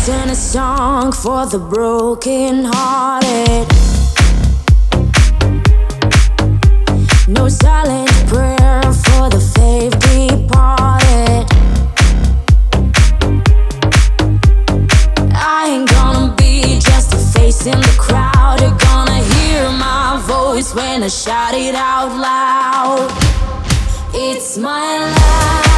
Written a song for the broken hearted. No silent prayer for the faith departed. I ain't gonna be just a face in the crowd. You're gonna hear my voice when I shout it out loud. It's my life.